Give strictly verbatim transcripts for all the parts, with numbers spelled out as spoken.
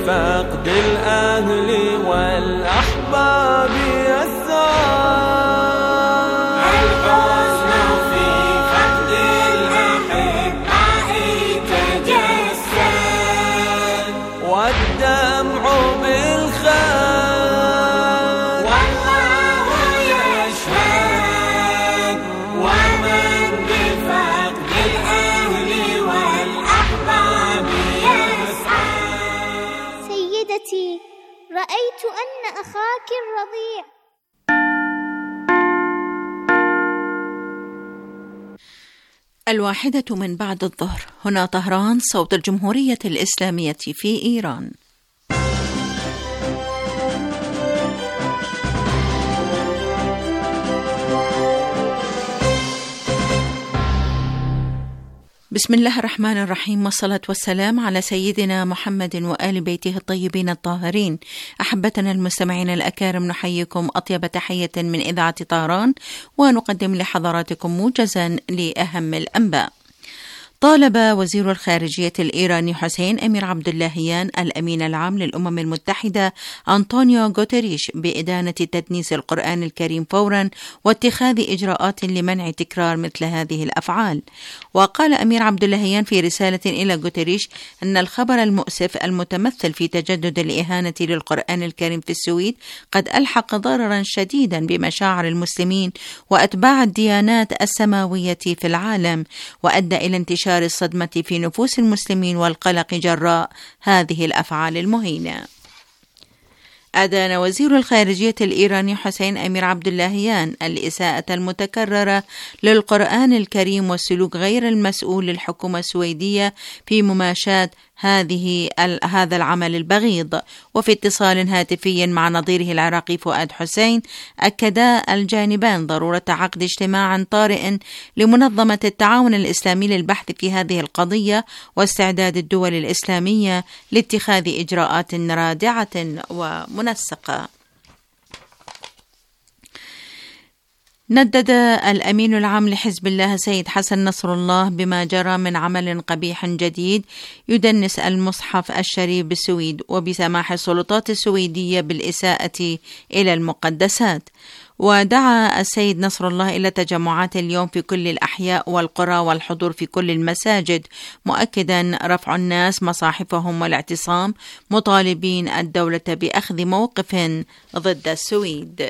بفقد الأهل والأحباب يسعى، الحزن في فقد الأحباء تجسد، والدمع بالخد والله يشهد، ومن بفقد الأهل والأحباب يسعى. سيدتي، رأيت أن أخاك الرضيع الواحدة من بعد الظهر. هنا طهران، صوت الجمهورية الإسلامية في إيران. بسم الله الرحمن الرحيم، والصلاة والسلام على سيدنا محمد وآل بيته الطيبين الطاهرين. أحبتنا المستمعين الأكارم، نحييكم أطيب تحية من إذاعة طهران، ونقدم لحضراتكم موجزا لأهم الأنباء. طالب وزير الخارجية الإيراني حسين أمير عبد اللهيان الأمين العام للأمم المتحدة أنطونيو غوتيريش بإدانة تدنيس القرآن الكريم فورا واتخاذ إجراءات لمنع تكرار مثل هذه الأفعال. وقال أمير عبد اللهيان في رسالة إلى غوتيريش أن الخبر المؤسف المتمثل في تجدد الإهانة للقرآن الكريم في السويد قد ألحق ضررا شديدا بمشاعر المسلمين وأتباع الديانات السماوية في العالم، وأدى إلى انتشار الصدمة في نفوس المسلمين والقلق جراء هذه الأفعال المهينة. أدان وزير الخارجية الإيراني حسين أمير عبد اللهيان الإساءة المتكررة للقرآن الكريم والسلوك غير المسؤول للحكومة السويدية في مماشاة هذه هذا العمل البغيض. وفي اتصال هاتفي مع نظيره العراقي فؤاد حسين، أكدا الجانبان ضرورة عقد اجتماع طارئ لمنظمة التعاون الإسلامي للبحث في هذه القضية واستعداد الدول الإسلامية لاتخاذ إجراءات رادعة ومنسقة. ندد الأمين العام لحزب الله سيد حسن نصر الله بما جرى من عمل قبيح جديد يدنس المصحف الشريف بالسويد، وبسماح السلطات السويدية بالإساءة إلى المقدسات. ودعا السيد نصر الله إلى تجمعات اليوم في كل الأحياء والقرى والحضور في كل المساجد، مؤكدا رفع الناس مصاحفهم والاعتصام، مطالبين الدولة بأخذ موقف ضد السويد.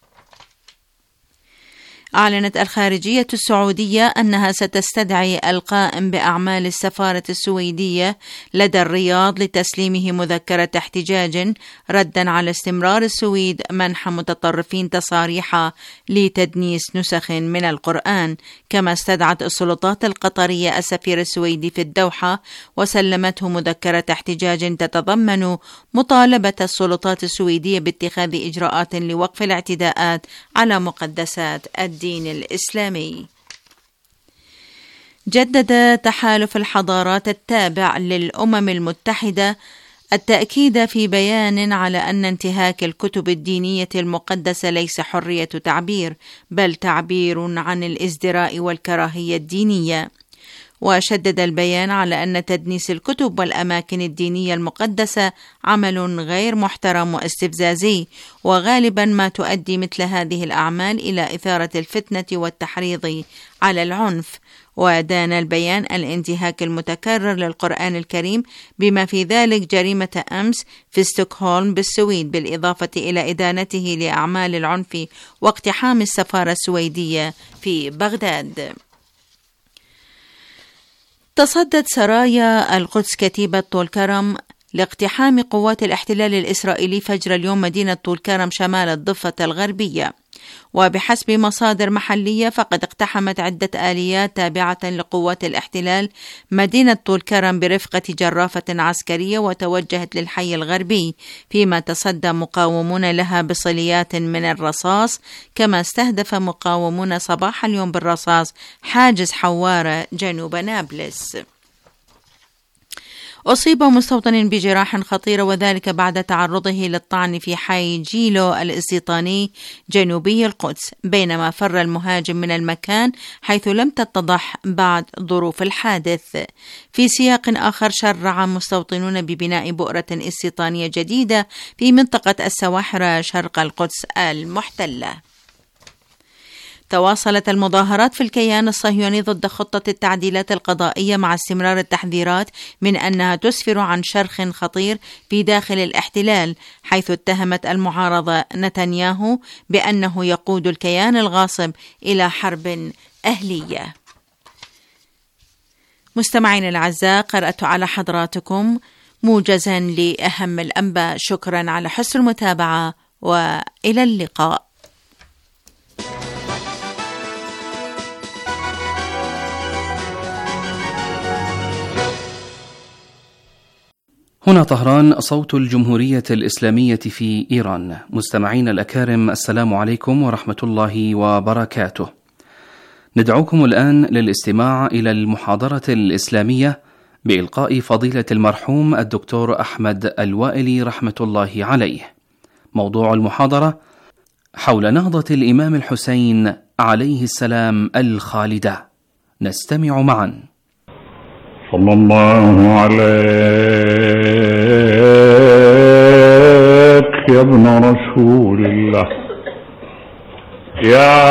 أعلنت الخارجية السعودية أنها ستستدعي القائم بأعمال السفارة السويدية لدى الرياض لتسليمه مذكرة احتجاج ردا على استمرار السويد منح متطرفين تصاريح لتدنيس نسخ من القرآن. كما استدعت السلطات القطرية السفير السويدي في الدوحة وسلمته مذكرة احتجاج تتضمن مطالبة السلطات السويدية باتخاذ إجراءات لوقف الاعتداءات على مقدسات الدين الدين الإسلامي. جدد تحالف الحضارات التابع للأمم المتحدة التأكيد في بيان على أن انتهاك الكتب الدينية المقدسة ليس حرية تعبير، بل تعبير عن الازدراء والكراهية الدينية. وشدد البيان على أن تدنيس الكتب والأماكن الدينية المقدسة عمل غير محترم واستفزازي، وغالبا ما تؤدي مثل هذه الأعمال إلى إثارة الفتنة والتحريض على العنف. ودان البيان الانتهاك المتكرر للقرآن الكريم بما في ذلك جريمة أمس في ستوكهولم بالسويد، بالإضافة إلى إدانته لأعمال العنف واقتحام السفارة السويدية في بغداد. تصدت سرايا القدس كتيبة طول كرم لاقتحام قوات الاحتلال الإسرائيلي فجر اليوم مدينة طول كرم شمال الضفة الغربية. وبحسب مصادر محلية فقد اقتحمت عدة آليات تابعة لقوات الاحتلال مدينة طول كرم برفقة جرافة عسكرية وتوجهت للحي الغربي، فيما تصدى مقاومون لها بصليات من الرصاص. كما استهدف مقاومون صباح اليوم بالرصاص حاجز حوارة جنوب نابلس. أصيب مستوطن بجراح خطيرة وذلك بعد تعرضه للطعن في حي جيلو الاستيطاني جنوبي القدس بينما فر المهاجم من المكان حيث لم تتضح بعد ظروف الحادث. في سياق آخر شرع مستوطنون ببناء بؤرة استيطانية جديدة في منطقة السواحرة شرق القدس المحتلة. تواصلت المظاهرات في الكيان الصهيوني ضد خطة التعديلات القضائية مع استمرار التحذيرات من أنها تسفر عن شرخ خطير في داخل الاحتلال، حيث اتهمت المعارضة نتنياهو بأنه يقود الكيان الغاصب إلى حرب أهلية. مستمعين الأعزاء، قرأت على حضراتكم موجزا لأهم الأنباء. شكرا على حسن المتابعة وإلى اللقاء. هنا طهران، صوت الجمهورية الإسلامية في إيران. مستمعين الأكارم، السلام عليكم ورحمة الله وبركاته. ندعوكم الآن للاستماع إلى المحاضرة الإسلامية بإلقاء فضيلة المرحوم الدكتور أحمد الوائلي رحمة الله عليه. موضوع المحاضرة حول نهضة الإمام الحسين عليه السلام الخالدة. نستمع معا. صلى الله عليك يا ابن رسول الله، يا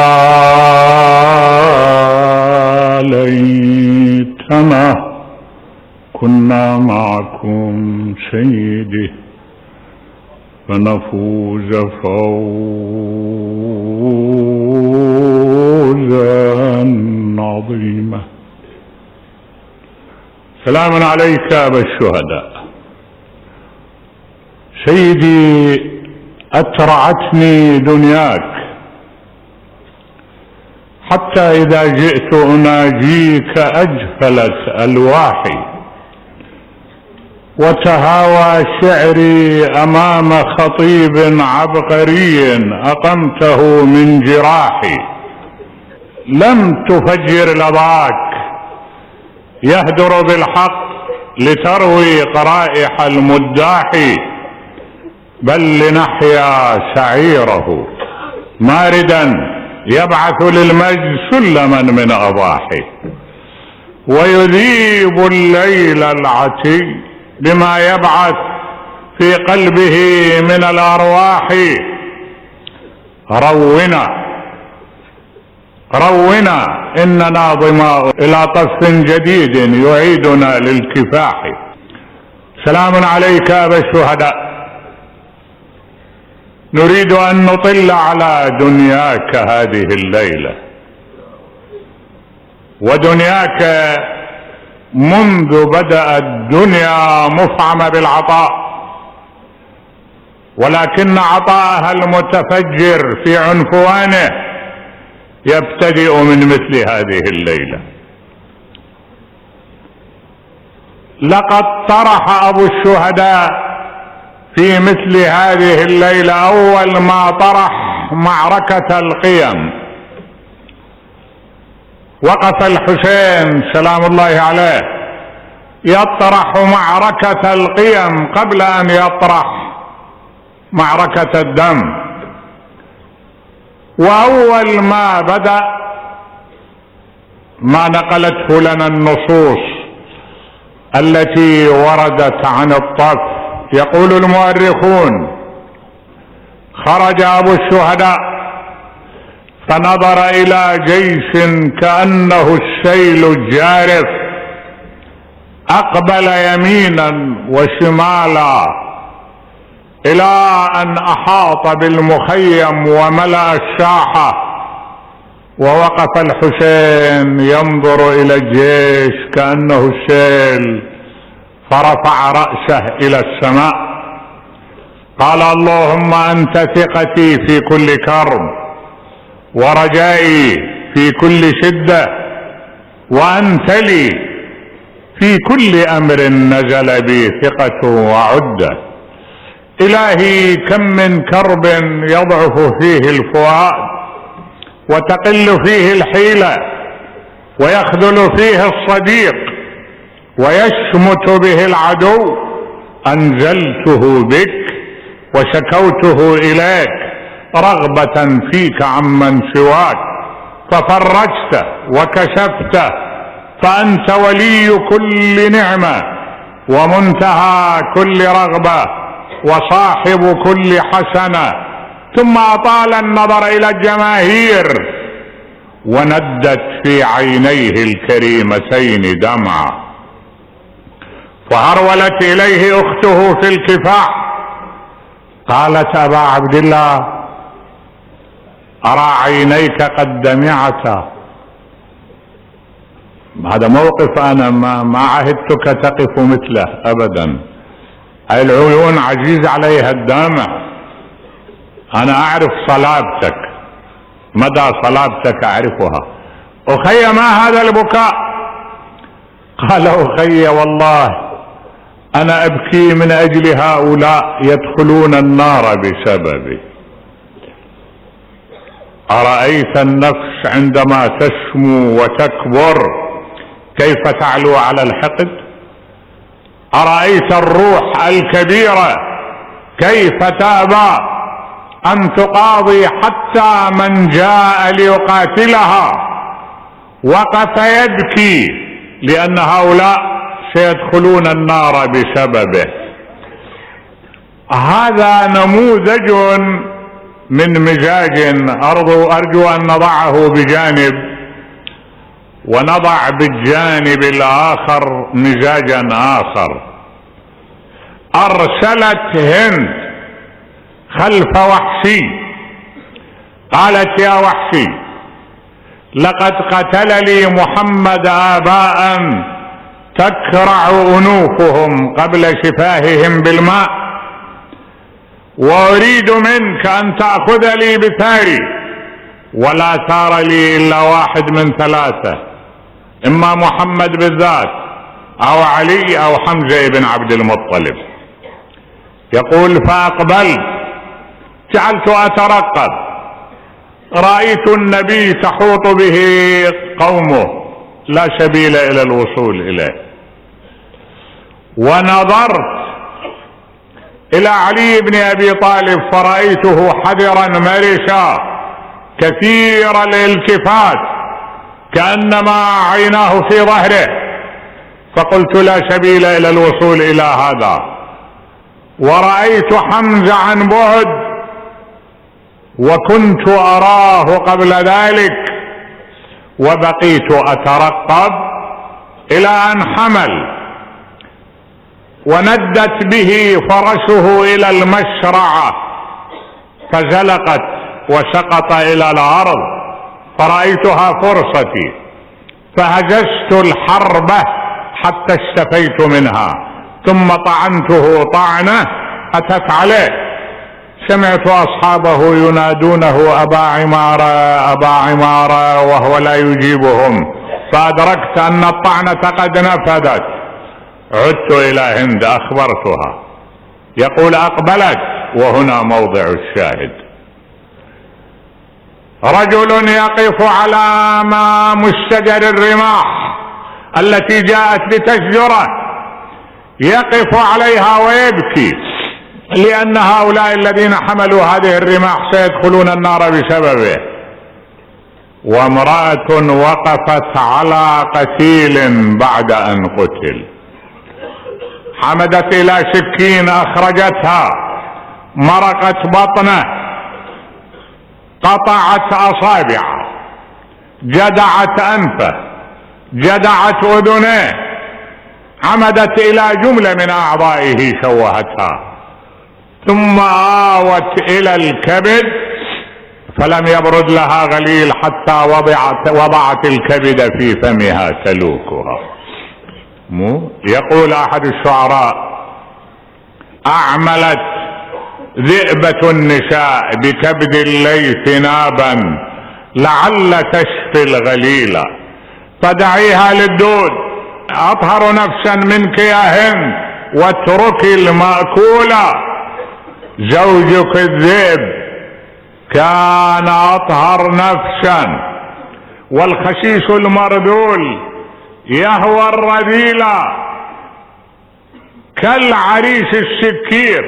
ليتنا كنا معكم سيدي فنفوز فوزا عظيما. سلام عليك أبا الشهداء. سيدي، أترعتني دنياك حتى إذا جئت أناجيك أجفلت ألواحي، وتهاوى شعري أمام خطيب عبقري أقمته من جراحي. لم تفجر لظاك يهدر بالحق لتروي قرائح المداح، بل لنحيا سعيره ماردا يبعث للمجد سلما من أضاحي، ويذيب الليل العتي بما يبعث في قلبه من الأرواح. رونا رونا إننا ظماء إلى طف جديد يعيدنا للكفاح. سلام عليك أبا الشهداء. نريد أن نطل على دنياك هذه الليلة، ودنياك منذ بدأ الدنيا مفعمة بالعطاء، ولكن عطاءها المتفجر في عنفوانه يبتدئ من مثل هذه الليلة. لقد طرح أبو الشهداء في مثل هذه الليلة أول ما طرح معركة القيم. وقف الحسين سلام الله عليه يطرح معركة القيم قبل أن يطرح معركة الدم. وأول ما بدأ ما نقلته لنا النصوص التي وردت عن الطف. يقول المؤرخون: خرج أبو الشهداء فنظر إلى جيش كأنه السيل الجارف، أقبل يمينا وشمالا إلى أن أحاط بالمخيم وملأ الساحة، ووقف الحسين ينظر إلى الجيش كأنه السيل، فرفع رأسه إلى السماء قال: اللهم أنت ثقتي في كل كرب ورجائي في كل شدة، وأنت لي في كل أمر نزل بي ثقة وعدة. إلهي كم من كرب يضعف فيه الفؤاد وتقل فيه الحيلة ويخذل فيه الصديق، ويشمت به العدو أنزلته بك وشكوته إليك رغبة فيك عمن سواك، ففرجته وكشفته، فأنت ولي كل نعمة ومنتهى كل رغبة وصاحب كل حسنة. ثم أطال النظر إلى الجماهير وندت في عينيه الكريمتين دمعة، فهرولت إليه أخته في الكفاح قالت: أبا عبد الله، أرى عينيك قد دمعتا. هذا موقف أنا ما, ما عهدتك تقف مثله أبدا. العيون عزيز عليها الدمع. أنا أعرف صلابتك، مدى صلابتك أعرفها. أخي ما هذا البكاء؟ قال: أخي والله أنا أبكي من أجل هؤلاء يدخلون النار بسببي. أرأيت النفس عندما تسمو وتكبر كيف تعلو على الحقد؟ أرأيت الروح الكبيرة كيف تأبى أن تقاضي حتى من جاء ليقاتلها وقف يبكي لأن هؤلاء سيدخلون النار بسببه. هذا نموذج من مزاج أرجو, أرجو أن نضعه بجانب ونضع بالجانب الآخر مزاجا آخر. أرسلت هند خلف وحشي قالت: يا وحشي، لقد قتل لي محمد آباء تكرع أنوفهم قبل شفاههم بالماء، وأريد منك أن تأخذ لي بثاري، ولا ثار لي إلا واحد من ثلاثة، إما محمد بالذات أو علي أو حمزة بن عبد المطلب. يقول: فأقبلت جعلت أترقب، رأيت النبي تحوط به قومه لا سبيل إلى الوصول إليه، ونظرت إلى علي بن أبي طالب فرأيته حذرا مرشا كثير الالتفات كأنما عيناه في ظهره، فقلت لا سبيل إلى الوصول إلى هذا. ورأيت حمزة عن بعد وكنت أراه قبل ذلك، وبقيت أترقب إلى أن حمل وندت به فرسه إلى المشرعة فزلقت وسقط إلى الأرض، فرأيتها فرصتي فهجست الحربة حتى اشتفيت منها، ثم طعنته طعنة أتت عليه. سمعت أصحابه ينادونه: أبا عمارة أبا عمارة، وهو لا يجيبهم، فأدركت أن الطعنة قد نفذت. عدت إلى هند أخبرتها. يقول: أقبلت، وهنا موضع الشاهد. رجل يقف على أمام الشجر الرماح التي جاءت لتشجره، يقف عليها ويبكي لأن هؤلاء الذين حملوا هذه الرماح سيدخلون النار بسببه. وامرأة وقفت على قتيل بعد أن قتل، حمدت إلى سكين أخرجتها، مرقت بطنه، قطعت أصابعه، جدعت أنفه، جدعت أذنيه، عمدت إلى جملة من أعضائه شوهتها، ثم آوت إلى الكبد فلم يبرد لها غليل حتى وضعت, وضعت الكبد في فمها تلوكها. مو يقول أحد الشعراء: أعملت ذئبة النساء بكبد الليث نابا لعل تشفي الغليلة، فدعيها للدود، أطهر نفسا منك يا هند واتركي المأكولة. زوجك الذئب كان أطهر نفسا، والخسيس المرذول يهوى الرذيلة، كالعريش السكير،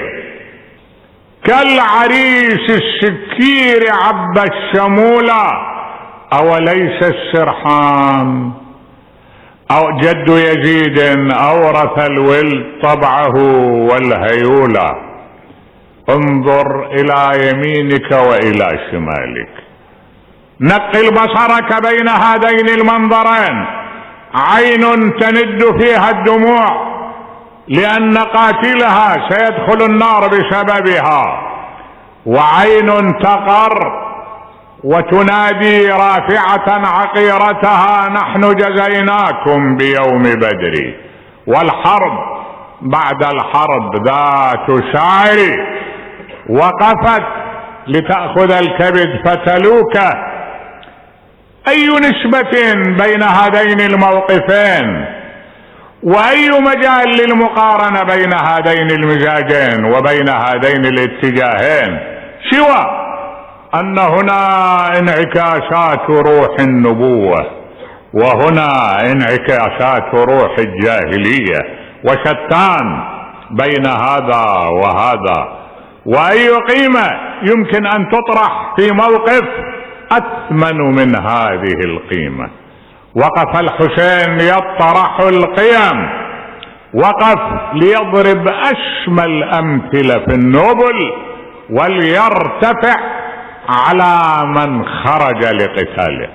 كالعريش السكير عب الشمولة، أوليس السرحان أو جد يزيد أورث الولد طبعه والهيولة. انظر إلى يمينك وإلى شمالك، نقل بصرك بين هذين المنظرين، عين تند فيها الدموع لأن قاتلها سيدخل النار بسببها، وعين تقر وتنادي رافعة عقيرتها نحن جزيناكم بيوم بدر. والحرب بعد الحرب ذات شعر وقفت لتأخذ الكبد فتلوكه. أي نسبة بين هذين الموقفين، وأي مجال للمقارنة بين هذين المزاجين وبين هذين الاتجاهين، سوى أن هنا انعكاسات روح النبوة وهنا انعكاسات روح الجاهلية، وشتان بين هذا وهذا. وأي قيمة يمكن أن تطرح في موقف أثمن من هذه القيمة؟ وقف الحسين يطرح القيم، وقف ليضرب أشمل أمثلة في النبل وليرتفع على من خرج لقتاله.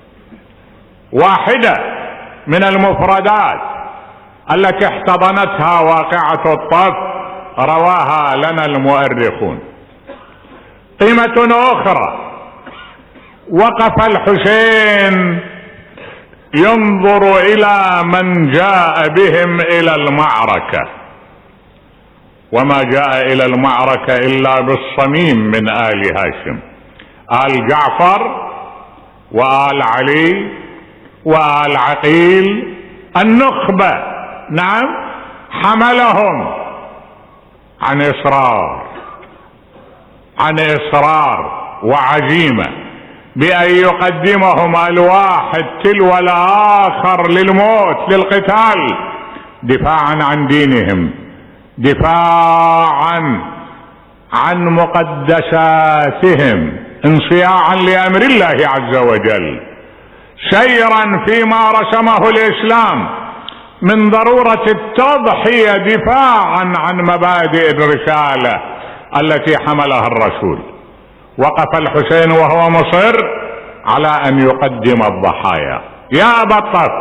واحدة من المفردات التي احتضنتها واقعة الطف رواها لنا المؤرخون. قيمة أخرى، وقف الحسين ينظر إلى من جاء بهم إلى المعركة، وما جاء إلى المعركة إلا بالصميم من آل هاشم، آل جعفر وآل علي وآل عقيل، النخبة. نعم، حملهم عن إصرار عن إصرار وعزيمة بأن يقدمهم الواحد تلو الآخر للموت للقتال، دفاعا عن دينهم، دفاعا عن مقدساتهم، انصياعا لأمر الله عز وجل، سيرا فيما رسمه الإسلام من ضرورة التضحية دفاعا عن مبادئ الرسالة التي حملها الرسول. وقف الحسين وهو مصر على أن يقدم الضحايا. يا أبا الطف،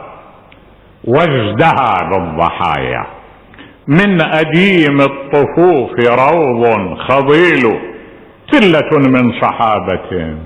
وازدهى بالضحايا، من أديم الطفوف روض خضيل، ثلة من صحابة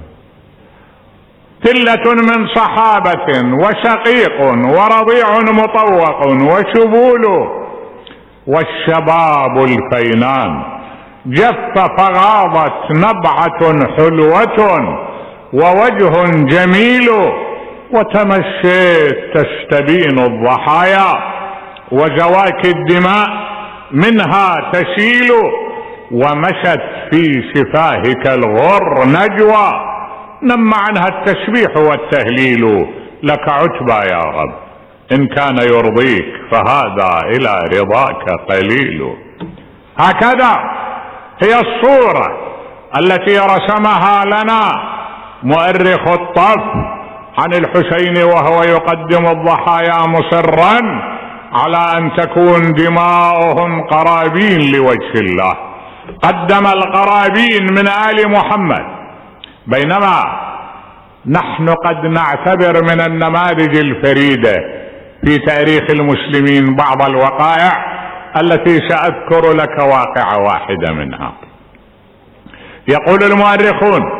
ثلة من صحابة وشقيق ورضيع مطوق وشبول، والشباب الفينان جف فغاضت نبعة حلوة ووجه جميل، وتمشيت تستبين الضحايا وزواكي الدماء منها تسيل، ومشت في شفاهك الغر نجوى، نم عنها التسبيح والتهليل، لك عتبى يا رب إن كان يرضيك فهذا إلى رضاك قليل. هكذا هي الصورة التي رسمها لنا مؤرخ الطف عن الحسين وهو يقدم الضحايا مصرا على أن تكون دماؤهم قرابين لوجه الله. قدم القرابين من آل محمد، بينما نحن قد نعتبر من النماذج الفريدة في تاريخ المسلمين بعض الوقائع التي سأذكر لك واقعة واحدة منها. يقول المؤرخون: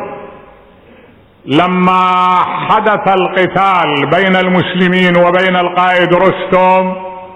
لما حدث القتال بين المسلمين وبين القائد رستم،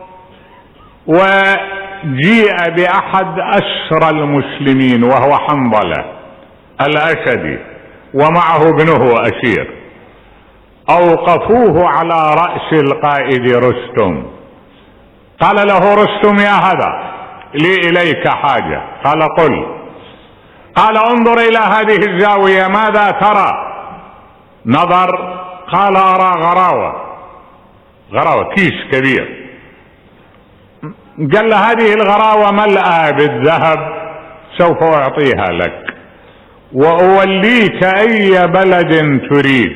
وجيء بأحد أسرى المسلمين وهو حنظلة الأسدي ومعه ابنه أسير، أوقفوه على رأس القائد رستم. قال له رستم: يا هذا لي إليك حاجة. قال: قل. قال: انظر إلى هذه الزاوية، ماذا ترى؟ نظر، قال: أرى غراوة غراوة كيس كبير. قال له هذه الغراوة ملأى بالذهب سوف أعطيها لك وأوليك أي بلد تريد،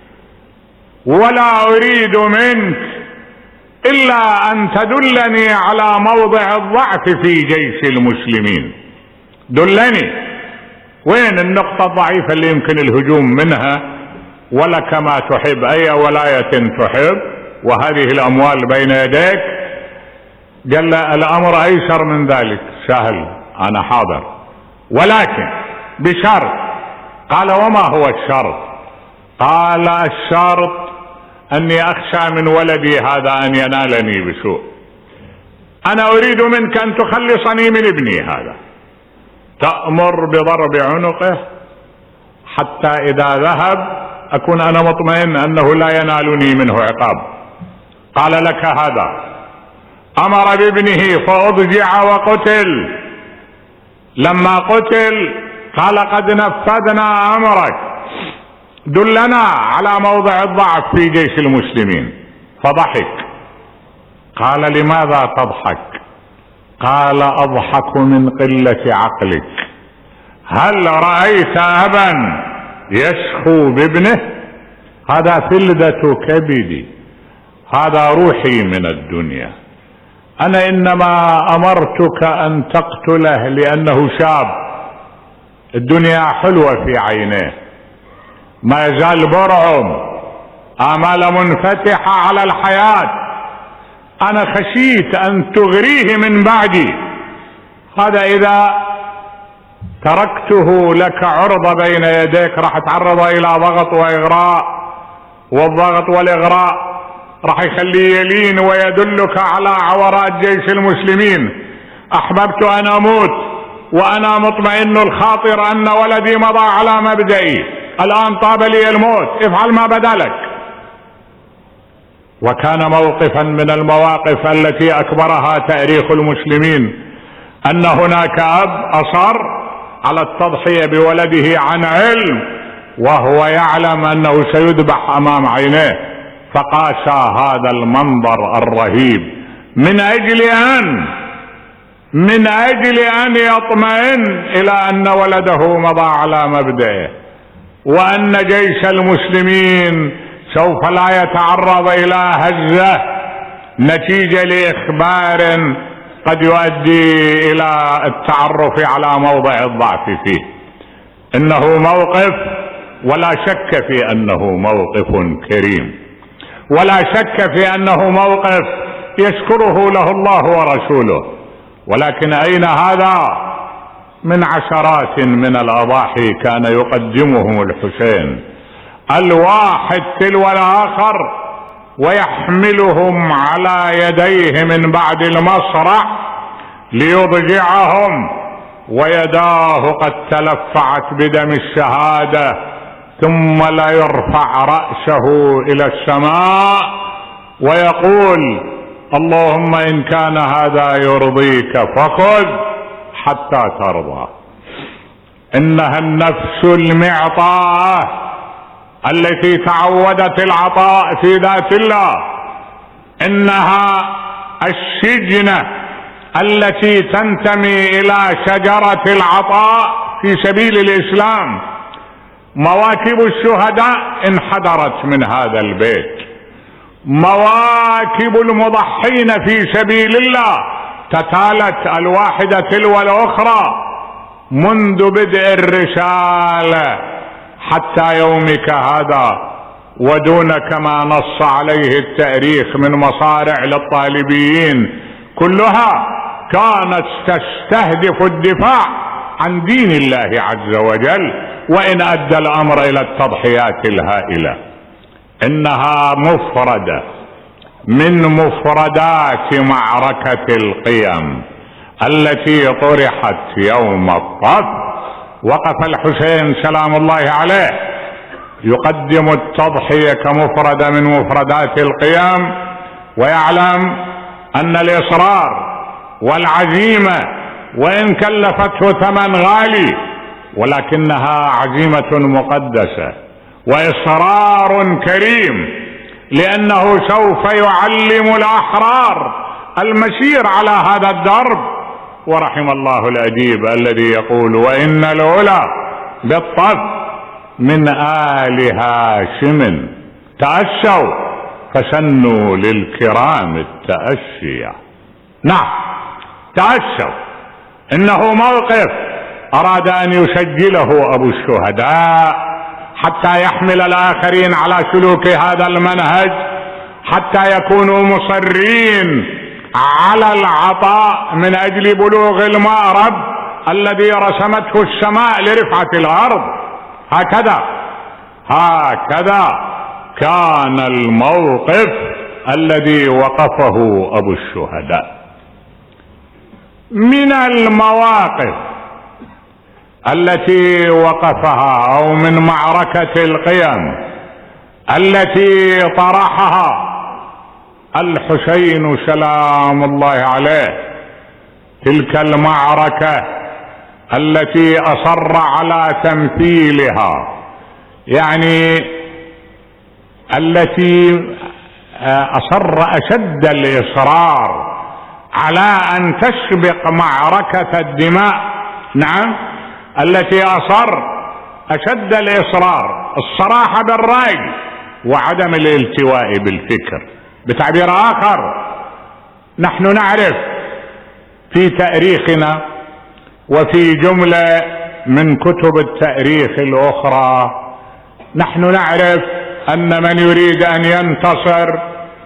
ولا أريد منك إلا أن تدلني على موضع الضعف في جيش المسلمين. دلني وين النقطة الضعيفة اللي يمكن الهجوم منها، ولك ما تحب، أي ولاية تحب وهذه الأموال بين يديك. قال له الأمر أيسر من ذلك، سهل، أنا حاضر، ولكن بشرط. قال وما هو الشرط؟ قال الشرط أني أخشى من ولدي هذا أن ينالني بسوء، أنا أريد منك أن تخلصني من ابني هذا، تأمر بضرب عنقه حتى إذا ذهب أكون أنا مطمئن أنه لا ينالني منه عقاب. قال لك هذا. أمر بابنه فأضجع وقتل. لما قتل قال قد نفذنا أمرك، دلنا على موضع الضعف في جيش المسلمين. فضحك. قال لماذا تضحك؟ قال أضحك من قلة عقلك. هل رأيت أبا يشخو بابنه؟ هذا فلذة كبدي، هذا روحي من الدنيا، أنا إنما أمرتك أن تقتله لأنه شاب، الدنيا حلوة في عينيه، ما يزال برعم، آمال منفتحة على الحياة، أنا خشيت أن تغريه من بعدي، هذا إذا تركته لك عرضة بين يديك راح تعرض إلى ضغط وإغراء، والضغط والإغراء راح يخليه يلين ويدلك على عورات جيش المسلمين. أحببت أن أموت وأنا مطمئن الخاطر أن ولدي مضى على مبدئي، الآن طاب لي الموت، افعل ما بدا لك. وكان موقفا من المواقف التي أكبرها تاريخ المسلمين أن هناك أب أصر على التضحية بولده عن علم وهو يعلم أنه سيذبح أمام عينيه، فقاسى هذا المنظر الرهيب من أجل أن من أجل أن يطمئن إلى أن ولده مضى على مبدئه، وأن جيش المسلمين سوف لا يتعرض إلى هزة نتيجة لإخبار قد يؤدي إلى التعرف على موضع الضعف فيه. إنه موقف ولا شك في أنه موقف كريم، ولا شك في أنه موقف يشكره له الله ورسوله، ولكن أين هذا من عشرات من الأضاحي كان يقدمهم الحسين الواحد تلو الآخر ويحملهم على يديه من بعد المصرع ليضجعهم، ويداه قد تلفعت بدم الشهادة، ثم لا يرفع رأسه إلى السماء ويقول اللهم إن كان هذا يرضيك فخذ حتى ترضى. إنها النفس المعطاءة التي تعودت العطاء في ذات الله، إنها الشجنة التي تنتمي إلى شجرة العطاء في سبيل الإسلام. مواكب الشهداء انحدرت من هذا البيت، مواكب المضحين في سبيل الله تتالت الواحدة تلو الأخرى منذ بدء الرسالة حتى يومك هذا، ودونك ما نص عليه التاريخ من مصارع للطالبيين كلها كانت تستهدف الدفاع عن دين الله عز وجل، وإن أدى الأمر إلى التضحيات الهائلة. إنها مفردة من مفردات معركة القيم التي طرحت يوم الطف. وقف الحسين سلام الله عليه يقدم التضحية كمفردة من مفردات القيم، ويعلم أن الإصرار والعزيمة وإن كلفته ثمن غالي ولكنها عزيمة مقدسة وإصرار كريم، لأنه سوف يعلم الأحرار المسير على هذا الدرب. ورحم الله الأديب الذي يقول: وإن الأولى بالطف من آل هاشم تأسوا فسنوا للكرام التأسيا. نعم، تأسوا. إنه موقف أراد أن يسجله أبو الشهداء حتى يحمل الآخرين على سلوك هذا المنهج، حتى يكونوا مصرين على العطاء من أجل بلوغ المأرب الذي رسمته السماء لرفعة الأرض. هكذا هكذا كان الموقف الذي وقفه أبو الشهداء. من المواقف التي وقفها أو من معركة القيم التي طرحها الحسين سلام الله عليه، تلك المعركة التي أصر على تمثيلها، يعني التي أصر أشد الإصرار على أن تسبق معركة الدماء. نعم، التي أصر أشد الإصرار، الصراحة بالرأي وعدم الالتواء بالفكر. بتعبير آخر، نحن نعرف في تاريخنا وفي جملة من كتب التاريخ الأخرى، نحن نعرف أن من يريد أن ينتصر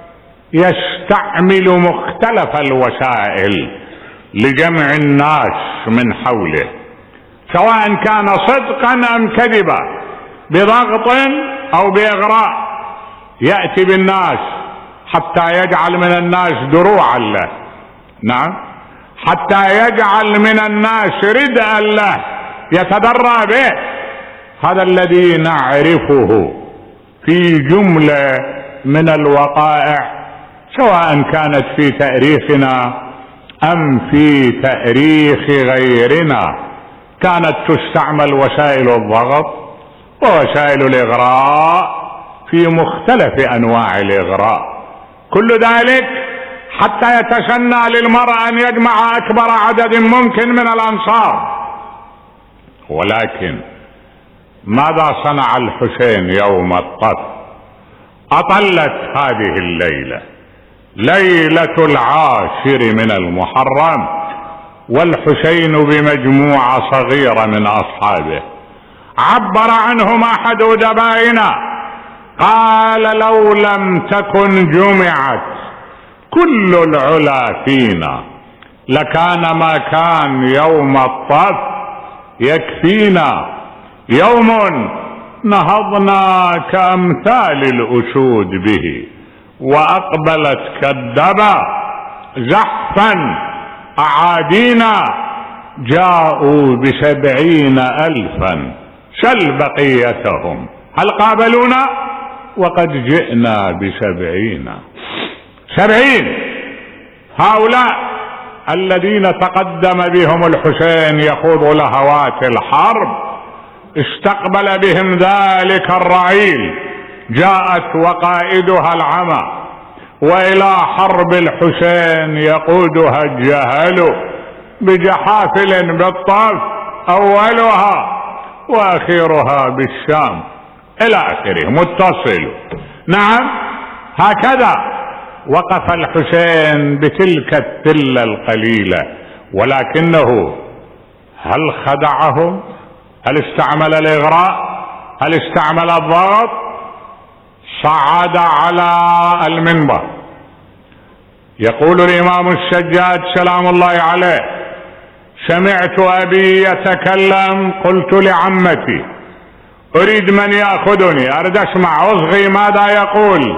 يستعمل مختلف الوسائل لجمع الناس من حوله، سواء كان صدقا أم كذبا، بضغط أو بإغراء، يأتي بالناس حتى يجعل من الناس دروعا له. نعم، حتى يجعل من الناس ردءا له يتدرى به. هذا الذي نعرفه في جملة من الوقائع، سواء كانت في تاريخنا أم في تاريخ غيرنا، كانت تستعمل وسائل الضغط ووسائل الإغراء في مختلف أنواع الإغراء. كل ذلك حتى يتسنى للمرء أن يجمع أكبر عدد ممكن من الأنصار. ولكن ماذا صنع الحسين يوم الطف؟ أطلت هذه الليلة، ليلة العاشر من المحرم، والحسين بمجموعة صغيرة من أصحابه. عبر عنهم أحد أدبائنا قال: لو لم تكن جمعت كل العلا فينا لكان ما كان يوم الطف يكفينا، يوم نهضنا كأمثال الأسود به، وأقبلت كالدبا زحفا أعادينا، جاءوا بسبعين ألفا سل بقيتهم هل قابلونا وقد جئنا بسبعين. سبعين هؤلاء الذين تقدم بهم الحسين يخوض لهوات الحرب، استقبل بهم ذلك الرعيل، جاءت وقائدها العمى، وإلى حرب الحسين يقودها الجهل بجحافل بالطف أولها وآخرها بالشام إلى آخره متصل. نعم، هكذا وقف الحسين بتلك الثلة القليلة، ولكنه هل خدعهم؟ هل استعمل الإغراء؟ هل استعمل الضغط؟ صعد على المنبر، يقول الإمام السجاد سلام الله عليه: سمعت أبي يتكلم قلت لعمتي أريد من يأخذني، أريد أسمع أصغي ماذا يقول،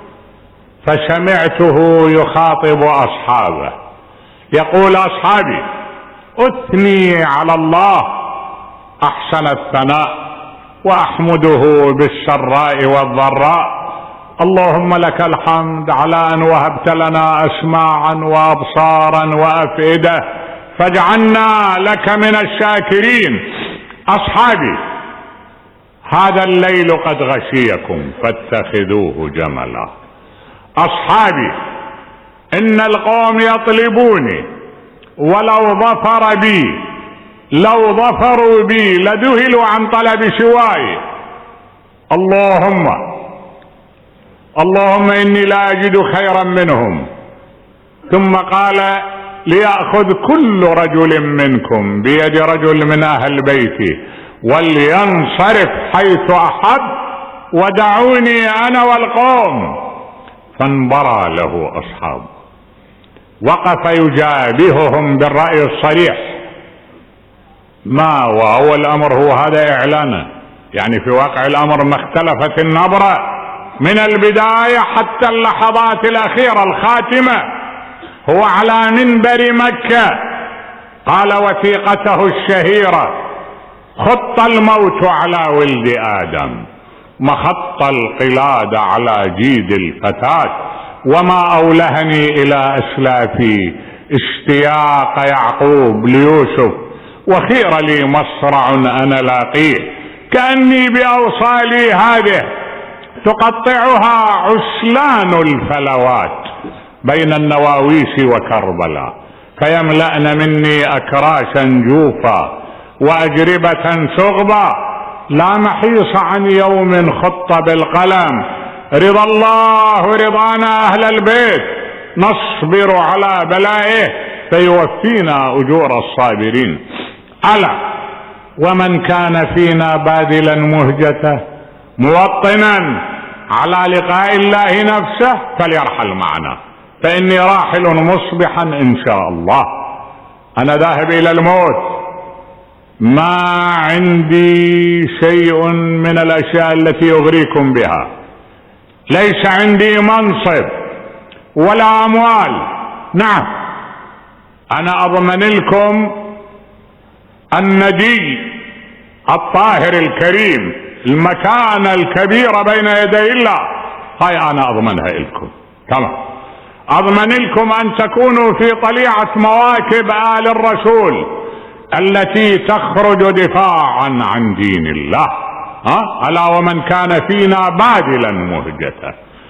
فسمعته يخاطب أصحابه يقول: أصحابي أثني على الله أحسن الثناء وأحمده بالسراء والضراء، اللهم لك الحمد على أن وهبت لنا أسماعا وأبصارا وأفئدة فاجعلنا لك من الشاكرين. أصحابي هذا الليل قد غشيكم فاتخذوه جملا. أصحابي إن القوم يطلبوني ولو ظفر بي لو ظفروا بي لذهلوا عن طلب سواي. اللهم اللهم إني لا أجد خيرا منهم. ثم قال ليأخذ كل رجل منكم بيد رجل من أهل بيتي ولينصرف حيث أحب ودعوني أنا والقوم. فانبرى له أصحابه، وقف يجابههم بالرأي الصريح. ما وأول الأمر هو هذا إعلانه، يعني في واقع الأمر ما اختلفت النبرة من البداية حتى اللحظات الأخيرة الخاتمة. هو على منبر مكة قال وثيقته الشهيرة: خط الموت على ولد آدم، مخط القلاد على جيد الفتاة، وما أولهني إلى أسلافي اشتياق يعقوب ليوسف، وخير لي مصرع أنا لاقيه، كأني بأوصالي هذه تقطعها عسلان الفلوات بين النواويس وكربلاء، فيملأن مني أكراشا جوفا وأجربة ثغبا، لا محيص عن يوم خط بالقلم، رضا الله رضانا أهل البيت، نصبر على بلائه فيوفينا أجور الصابرين. ألا ومن كان فينا باذلا مهجته موطنا على لقاء الله نفسه فليرحل معنا، فإني راحل مصبحا إن شاء الله. أنا ذاهب إلى الموت، ما عندي شيء من الأشياء التي أغريكم بها، ليس عندي منصب ولا أموال. نعم، أنا أضمن لكم الندي الطاهر الكريم، المكانة الكبيرة بين يدي الله، هاي أنا أضمنها لكم. تمام، أضمن لكم أن تكونوا في طليعة مواكب آل الرسول التي تخرج دفاعا عن دين الله. ها؟ ألا ومن كان فينا باذلا مهجته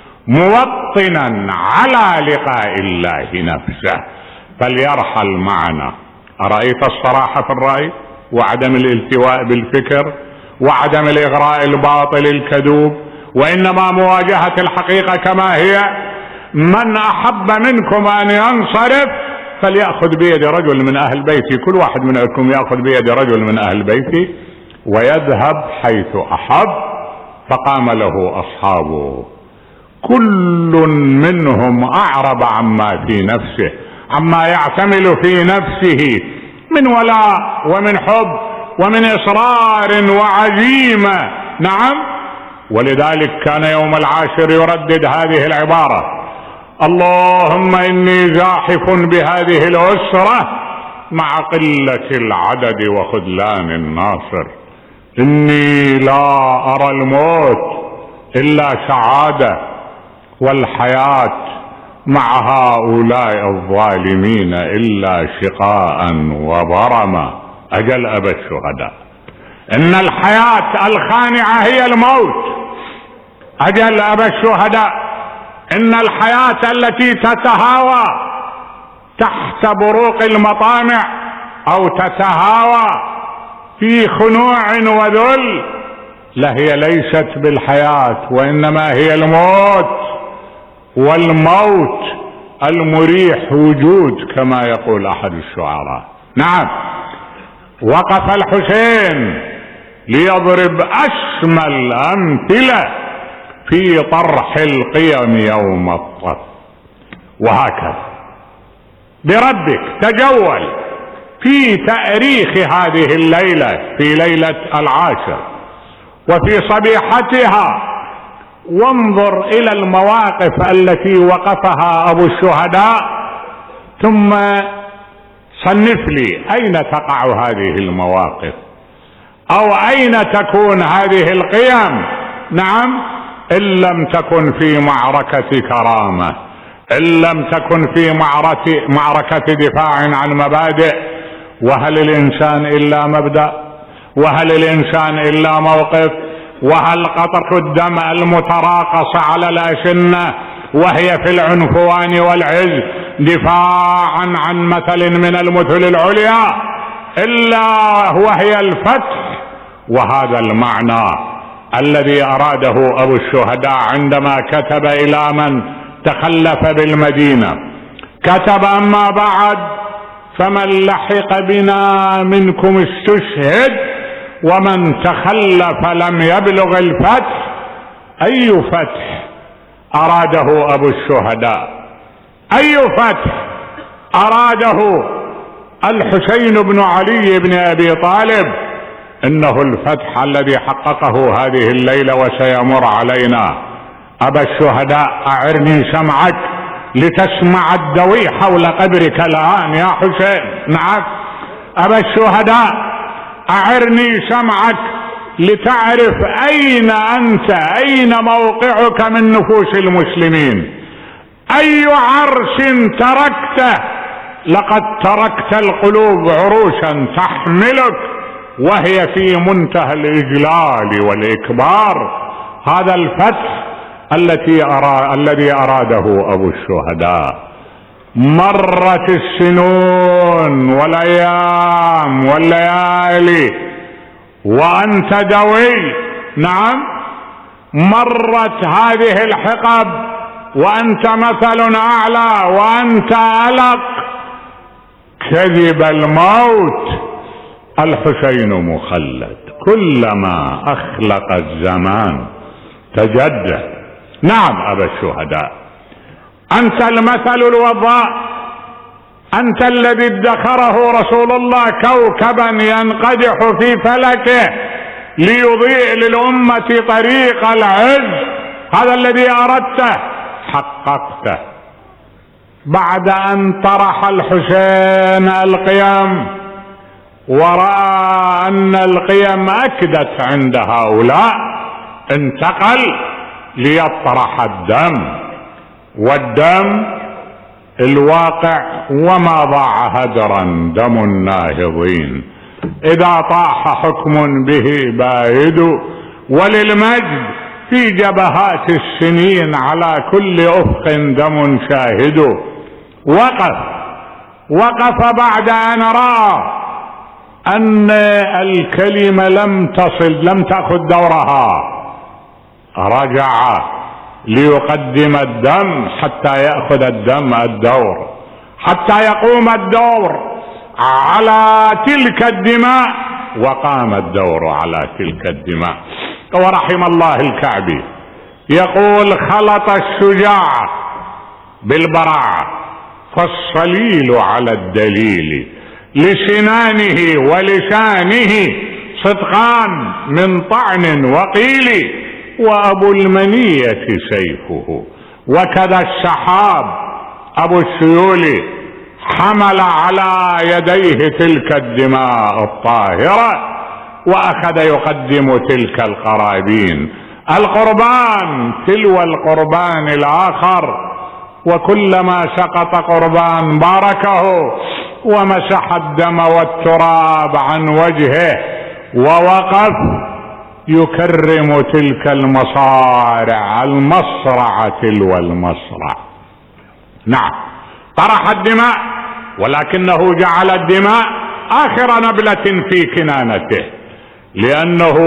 موطنا على لقاء الله نفسه فليرحل معنا. أرأيت الصراحة في الرأي وعدم الالتواء بالفكر وعدم الإغراء الباطل الكذوب، وإنما مواجهة الحقيقة كما هي. من أحب منكم أن ينصرف فليأخذ بيد رجل من أهل بيتي، كل واحد منكم يأخذ بيد رجل من أهل بيتي ويذهب حيث أحب. فقام له أصحابه كل منهم أعرب عما في نفسه، عما يعتمل في نفسه من ولاء ومن حب ومن إصرار وعزيمة. نعم، ولذلك كان يوم العاشر يردد هذه العبارة: اللهم إني زاحف بهذه الأسرة مع قلة العدد وخذلان الناصر، إني لا أرى الموت إلا سعادة، والحياة مع هؤلاء الظالمين إلا شقاء وبرما. أجل أبا الشهداء، إن الحياة الخانعة هي الموت. أجل أبا الشهداء، إن الحياة التي تتهاوى تحت بروق المطامع أو تتهاوى في خنوع وذل، لهي ليست بالحياة وإنما هي الموت، والموت المريح وجود كما يقول أحد الشعراء. نعم، وقف الحسين ليضرب أشمل الأمثلة في طرح القيم يوم الطرح. وهكذا بربك تجول في تاريخ هذه الليلة، في ليلة العاشر وفي صبيحتها، وانظر إلى المواقف التي وقفها أبو الشهداء، ثم صنف لي أين تقع هذه المواقف أو أين تكون هذه القيم. نعم، إن لم تكن في معركة كرامة، إن لم تكن في معركة دفاع عن مبادئ. وهل الإنسان إلا مبدأ؟ وهل الإنسان إلا موقف؟ وهل قطرة الدم المتراقص على الأسنة وهي في العنفوان والعز دفاعا عن مثل من المثل العليا، إلا وهي الفتح. وهذا المعنى الذي أراده أبو الشهداء عندما كتب إلى من تخلف بالمدينة، كتب: أما بعد فمن لحق بنا منكم استشهد ومن تخلف لم يبلغ الفتح. أي فتح أراده أبو الشهداء؟ أي فتح أراده الحسين بن علي بن أبي طالب؟ إنه الفتح الذي حققه هذه الليلة وسيمر علينا. أبا الشهداء أعرني سمعك لتسمع الدوي حول قبرك الآن يا حسين. نعم أبا الشهداء أعرني سمعك لتعرف أين أنت، أين موقعك من نفوس المسلمين، أي عرش تركته. لقد تركت القلوب عروشا تحملك وهي في منتهى الإجلال والإكبار. هذا الفتح التي أرى الذي أراده أبو الشهداء. مرت السنون والأيام والليالي وأنت دوي. نعم مرت هذه الحقب وأنت مثل أعلى وأنت ألق. كذب الموت، الحسين مخلد، كلما أخلق الزمان تجدد. نعم أبا الشهداء، أنت المثل الوضاء، أنت الذي ادخره رسول الله كوكبا ينقدح في فلكه ليضيء للأمة طريق العز. هذا الذي أردته حققته. بعد أن طرح الحسين القيم ورأى أن القيم أكدت عند هؤلاء، انتقل ليطرح الدم. والدم الواقع وما ضاع هدرا دم الناهضين، إذا طاح حكم به بايد، وللمجد في جبهات السنين على كل أفق دم شاهد. وقف وقف بعد أن رأى أن الكلمة لم تصل، لم تأخذ دورها، رجع ليقدم الدم حتى يأخذ الدم الدور، حتى يقوم الدور على تلك الدماء. وقام الدور على تلك الدماء. ورحم الله الكعبي يقول: خلط الشجاع بالبراعة فالصليل على الدليل، لسنانه ولسانه صدقان من طعن وقيل، وأبو المنية سيفه. وكذا السحاب أبو السيول حمل على يديه تلك الدماء الطاهرة وأخذ يقدم تلك القرابين. القربان تلو القربان الآخر، وكلما سقط قربان باركه ومسح الدم والتراب عن وجهه، ووقف يكرم تلك المصارع، المصرع تلو المصرع. نعم طرح الدماء، ولكنه جعل الدماء آخر نبلة في كنانته، لأنه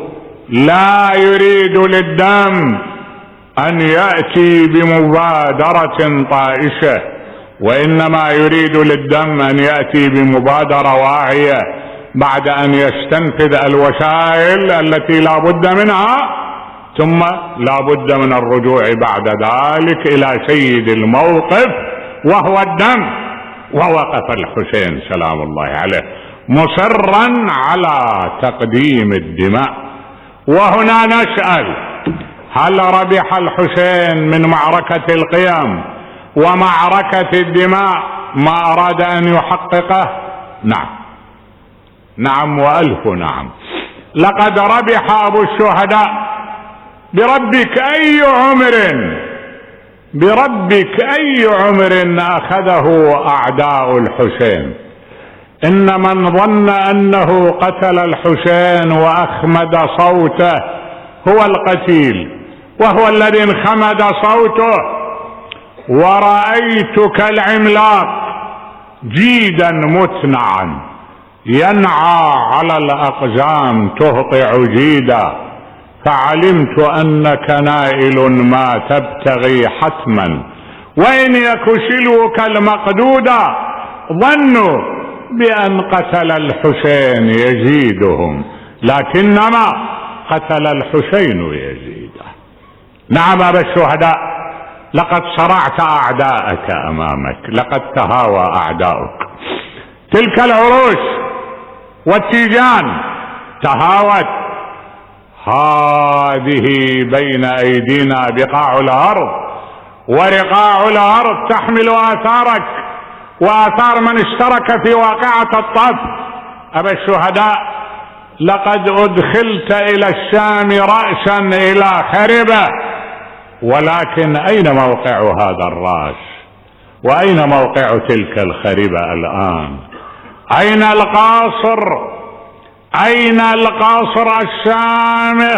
لا يريد للدم أن يأتي بمبادرة طائشة، وإنما يريد للدم أن يأتي بمبادرة واعية بعد أن يستنفذ الوسائل التي لا بد منها، ثم لا بد من الرجوع بعد ذلك إلى سيد الموقف وهو الدم. ووقف الحسين سلام الله عليه مصرا على تقديم الدماء. وهنا نسأل: هل ربح الحسين من معركة القيم ومعركة الدماء ما أراد أن يحققه؟ نعم نعم وألف نعم. لقد ربح أبو الشهداء. بربك أي عمر بربك أي عمر أخذه أعداء الحسين. إن من ظن أنه قتل الحسين وأخمد صوته هو القتيل، وهو الذي انخمد صوته ورأيتك العملاق جيدا متنعا ينعى على الأقزام تهطع جيدا، فعلمت أنك نائل ما تبتغي حتما، وإن يك شلوك المقدودا ظنوا بأن قتل الحسين يزيدهم، لكنما قتل الحسين يزيده. نعم أبا الشهداء، لقد صرعت أعداءك أمامك، لقد تهاوى أعداؤك. تلك العروش والتيجان تهاوت، هذه بين أيدينا بقاع الأرض، ورقاع الأرض تحمل آثارك وآثار من اشترك في واقعة الطف. أبا الشهداء، لقد أدخلت إلى الشام رأسا إلى خربة، ولكن أين موقع هذا الرأس؟ وأين موقع تلك الخربة الآن؟ أين القاصر؟ أين القاصر الشامخ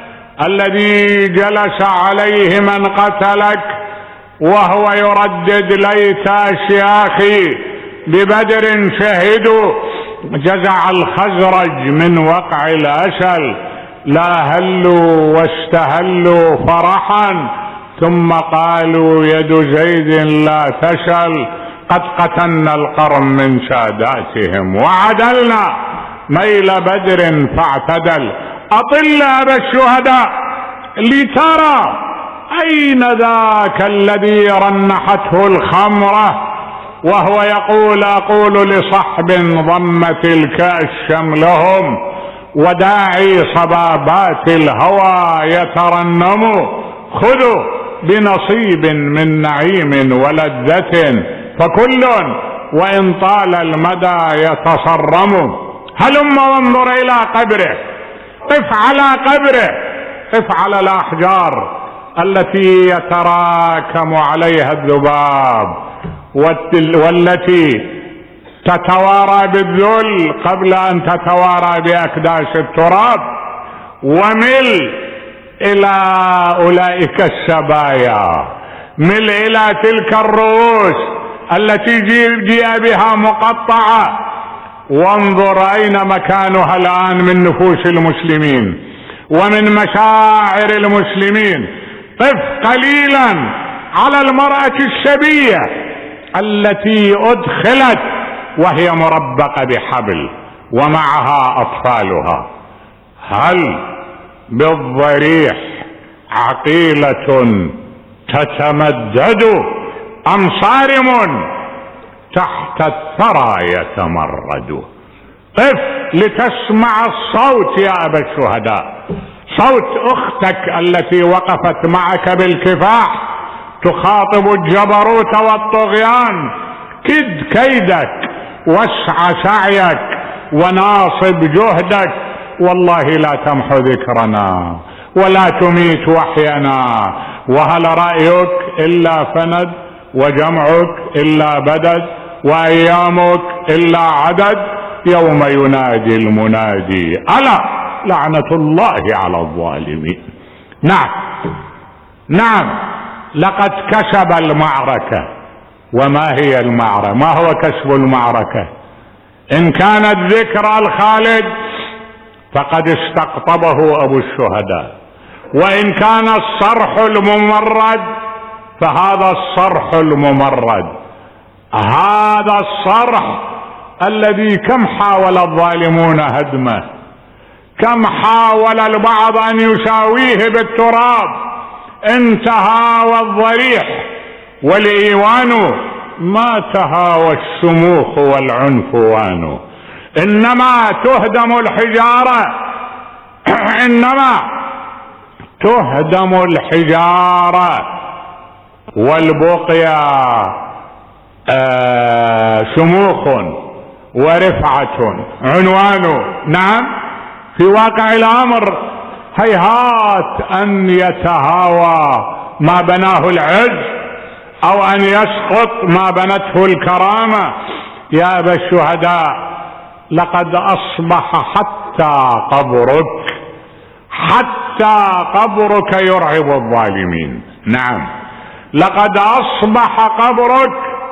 الذي جلس عليه من قتلك وهو يردد ليت أشياخي ببدر شهدوا جزع الخزرج من وقع الأسل، لا هلوا واستهلوا فرحا ثم قالوا يد زيد لا تشل، قد قتلنا القرن من ساداتهم وعدلنا ميل بدر فاعتدل. أطل أبا الشهداء لترى أين ذاك الذي رنحته الخمرة وهو يقول أقول لصحب ضمت الكأس شملهم وداعي صبابات الهوى يترنم، خذوا بنصيب من نعيم ولذة فكل وإن طال المدى يتصرم. هلم وانظر إلى قبره، قف على قبره، قف على الأحجار التي يتراكم عليها الذباب والتي تتوارى بالذل قبل أن تتوارى بأكداس التراب، ومل إلى أولئك السبايا، مل إلى تلك الرؤوس التي جيء بها مقطعة، وانظر أين مكانها الآن من نفوس المسلمين ومن مشاعر المسلمين. قف قليلا على المرأة الشبية التي أدخلت وهي مربقة بحبل ومعها أطفالها. هل بالضريح عقيلة تتمدد أم صارم تحت الثرى يتمرد؟ قف لتسمع الصوت يا أبا الشهداء، صوت أختك التي وقفت معك بالكفاح تخاطب الجبروت والطغيان. كد كيدك واسع سعيك وناصب جهدك، والله لا تمحو ذكرنا ولا تميت وحينا. وهل رأيك إلا فند، وجمعك إلا بدد، وأيامك إلا عدد، يوم ينادي المنادي ألا لعنة الله على الظالمين. نعم نعم، لقد كسب المعركة. وما هي المعركة؟ ما هو كسب المعركة؟ إن كانت ذكرى الخالد فقد استقطبه أبو الشهداء، وإن كان الصرح الممرد فهذا الصرح الممرد، هذا الصرح الذي كم حاول الظالمون هدمه، كم حاول البعض أن يساويه بالتراب، انتهى والضريح والإيوان ما تهاوى الشموخ والعنفوان. إنما تهدم الحجارة إنما تهدم الحجارة والبقيا آه شموخ ورفعة عنوان. نعم، في واقع الأمر هيهات أن يتهاوى ما بناه العز أو أن يسقط ما بنته الكرامة. يا أبا الشهداء، لقد أصبح حتى قبرك حتى قبرك يرعب الظالمين. نعم، لقد أصبح قبرك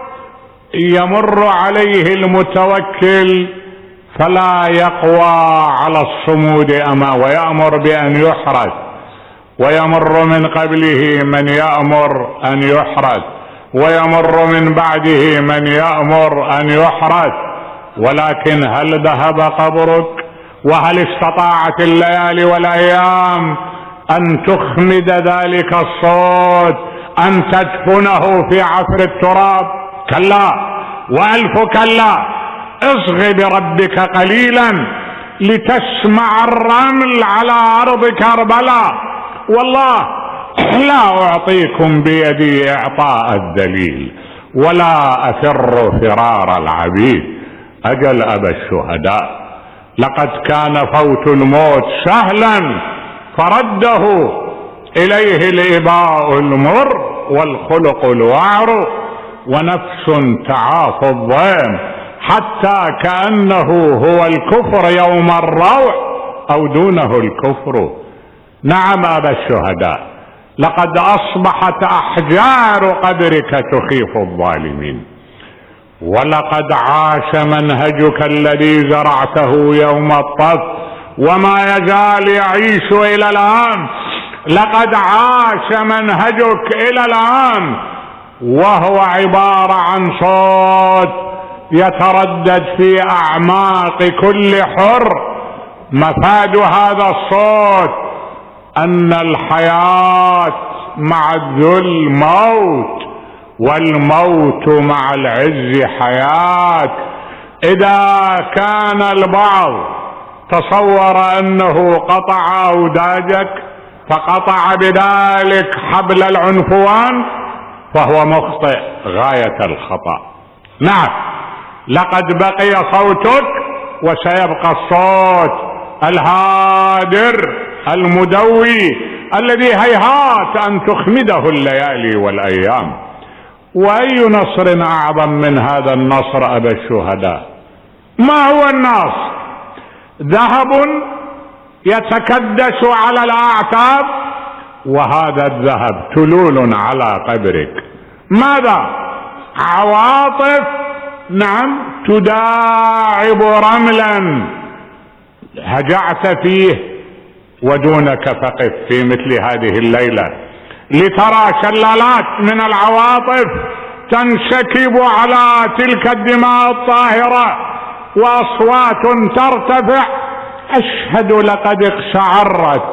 يمر عليه المتوكل فلا يقوى على الصمود أمامه، ويأمر بأن يحرث، ويمر من قبله من يأمر أن يحرث، ويمر من بعده من يأمر أن يحرث. ولكن هل ذهب قبرك؟ وهل استطاعت الليالي والأيام أن تخمد ذلك الصوت، أن تدفنه في عفر التراب؟ كلا وألف كلا. اصغ بربك قليلا لتسمع الرمل على أرض كربلاء. والله لا أعطيكم بيدي إعطاء الدليل ولا أفر فرار العبيد. أجل أبا الشهداء، لقد كان فوت الموت سهلا فرده إليه الإباء المر والخلق الوعر ونفس تعاف الضيم، حتى كأنه هو الكفر يوم الروع أو دونه الكفر. نعم أبا الشهداء، لقد أصبحت أحجار قبرك تخيف الظالمين، ولقد عاش منهجك الذي زرعته يوم الطف وما يزال يعيش إلى الآن. لقد عاش منهجك إلى الآن، وهو عبارة عن صوت يتردد في أعماق كل حر. مفاد هذا الصوت أن الحياة مع الذل موت، والموت مع العز حياة. إذا كان البعض تصور أنه قطع أوداجك فقطع بذلك حبل العنفوان فهو مخطئ غاية الخطأ. نعم، لقد بقي صوتك وسيبقى الصوت الهادر المدوي الذي هيهات أن تخمده الليالي والأيام. وأي نصر أعظم من هذا النصر أبا الشهداء؟ ما هو النصر؟ ذهب يتكدس على الأعتاب، وهذا الذهب تلول على قبرك. ماذا؟ عواطف، نعم، تداعب رملا هجعت فيه، ودونك فقف في مثل هذه الليلة لترى شلالات من العواطف تنسكب على تلك الدماء الطاهرة وأصوات ترتفع. أشهد لقد اقشعرت